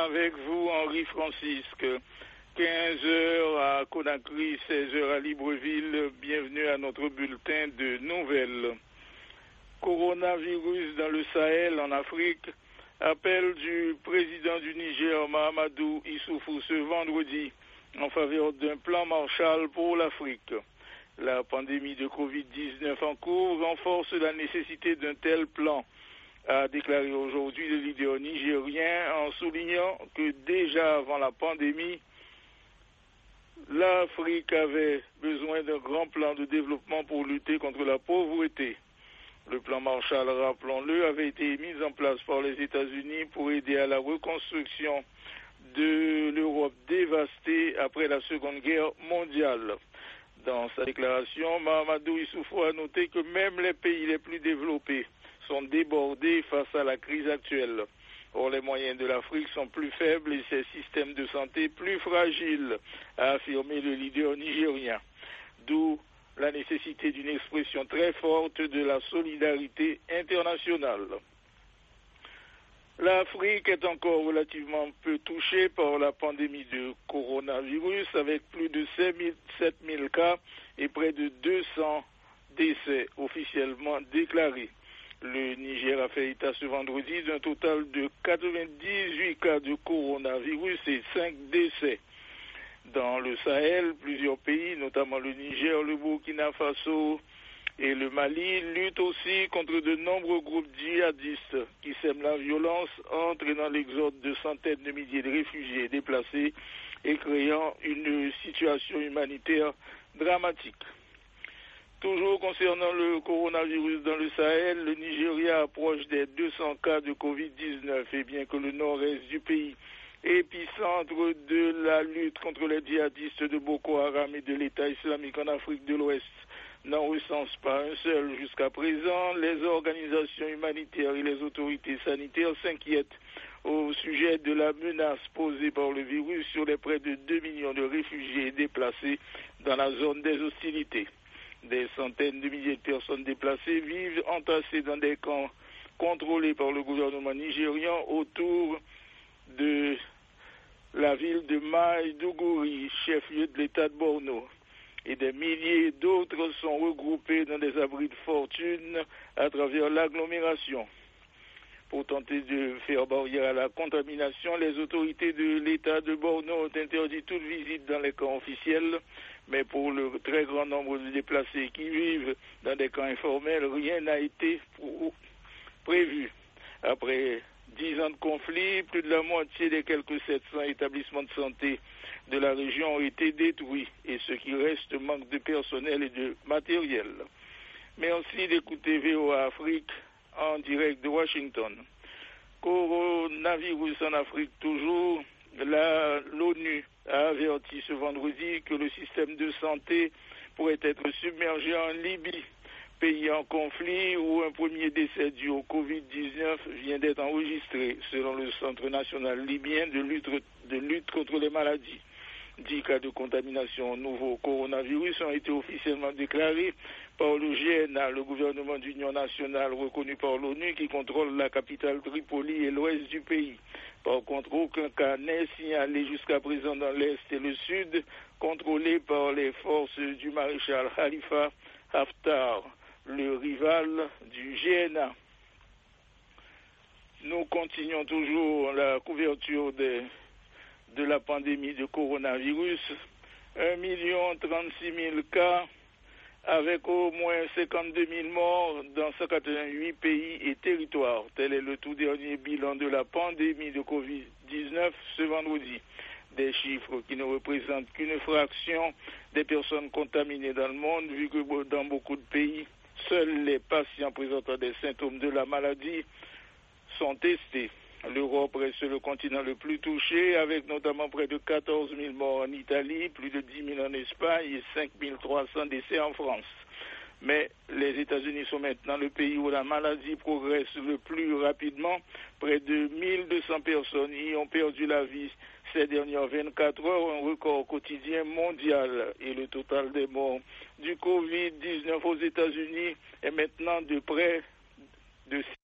avec vous, Henri Francisque. 15 heures à Conakry, 16 heures à Libreville. Bienvenue à notre bulletin de nouvelles. Coronavirus dans le Sahel, en Afrique. Appel du président du Niger, Mahamadou Issoufou, ce vendredi, en faveur d'un plan Marshall pour l'Afrique. La pandémie de Covid-19 en cours renforce la nécessité d'un tel plan, a déclaré aujourd'hui le leader nigérien en soulignant que déjà avant la pandémie, l'Afrique avait besoin d'un grand plan de développement pour lutter contre la pauvreté. Le plan Marshall, rappelons-le, avait été mis en place par les États-Unis pour aider à la reconstruction de l'Europe dévastée après la Seconde Guerre mondiale. Dans sa déclaration, Mahamadou Issoufou a noté que même les pays les plus développés sont débordés face à la crise actuelle. Or, les moyens de l'Afrique sont plus faibles et ses systèmes de santé plus fragiles, a affirmé le leader nigérien. D'où la nécessité d'une expression très forte de la solidarité internationale. L'Afrique est encore relativement peu touchée par la pandémie de coronavirus, avec plus de 7 000 cas et près de 200 décès officiellement déclarés. Le Niger a fait état ce vendredi d'un total de 98 cas de coronavirus et 5 décès. Dans le Sahel, plusieurs pays, notamment le Niger, le Burkina Faso et le Mali, luttent aussi contre de nombreux groupes djihadistes qui sèment la violence, entraînant l'exode de centaines de milliers de réfugiés déplacés et créant une situation humanitaire dramatique. Toujours concernant le coronavirus dans le Sahel, le Nigeria approche des 200 cas de Covid-19 et bien que le nord-est du pays, épicentre de la lutte contre les djihadistes de Boko Haram et de l'État islamique en Afrique de l'Ouest, n'en recense pas un seul jusqu'à présent, les organisations humanitaires et les autorités sanitaires s'inquiètent au sujet de la menace posée par le virus sur les près de 2 millions de réfugiés déplacés dans la zone des hostilités. Des centaines de milliers de personnes déplacées vivent entassées dans des camps contrôlés par le gouvernement nigérian autour de la ville de Maïdougouri, chef-lieu de l'État de Borno. Et des milliers d'autres sont regroupés dans des abris de fortune à travers l'agglomération. Pour tenter de faire barrière à la contamination, les autorités de l'État de Borno ont interdit toute visite dans les camps officiels, mais pour le très grand nombre de déplacés qui vivent dans des camps informels, rien n'a été prévu. Après 10 ans de conflit, plus de la moitié des quelques 700 établissements de santé de la région ont été détruits et ce qui reste manque de personnel et de matériel. Merci d'écouter VOA Afrique en direct de Washington. Coronavirus en Afrique toujours. L'ONU a averti ce vendredi que le système de santé pourrait être submergé en Libye, pays en conflit où un premier décès dû au Covid-19 vient d'être enregistré selon le Centre national libyen de lutte contre les maladies. 10 cas de contamination au nouveau coronavirus ont été officiellement déclarés par le GNA, le gouvernement d'union nationale reconnu par l'ONU qui contrôle la capitale Tripoli et l'ouest du pays. Par contre, aucun cas n'est signalé jusqu'à présent dans l'est et le sud, contrôlés par les forces du maréchal Khalifa Haftar, le rival du GNA. Nous continuons toujours la couverture de la pandémie de coronavirus. 1 036 000 cas avec au moins 52 000 morts dans 188 pays et territoires. Tel est le tout dernier bilan de la pandémie de Covid-19 ce vendredi. Des chiffres qui ne représentent qu'une fraction des personnes contaminées dans le monde, vu que dans beaucoup de pays, seuls les patients présentant des symptômes de la maladie sont testés. L'Europe reste le continent le plus touché, avec notamment près de 14 000 morts en Italie, plus de 10 000 en Espagne et 5 300 décès en France. Mais les États-Unis sont maintenant le pays où la maladie progresse le plus rapidement. Près de 1200 personnes y ont perdu la vie ces dernières 24 heures, un record quotidien mondial. Et le total des morts du Covid-19 aux États-Unis est maintenant de près de